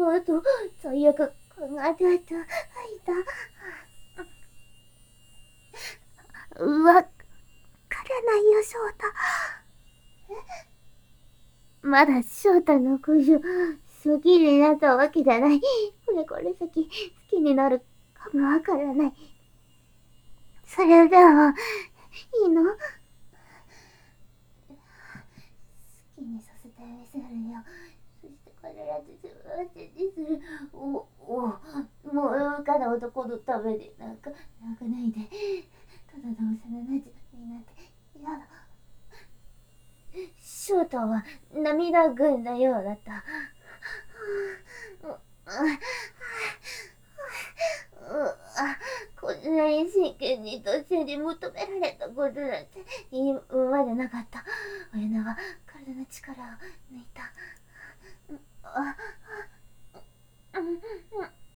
と、最悪考えていた。わからないよ、翔太。まだ翔太のこと好きになったわけじゃない。これ先好きになるかもわからない。それでも、いいの？好きにさせてみせるよ。そして必ず幸せにする。もう他の男のためになんかないで。ただの幼馴染になって嫌だ。翔太は涙ぐんだようだった。こんなに真剣に女性に求められたことなんて今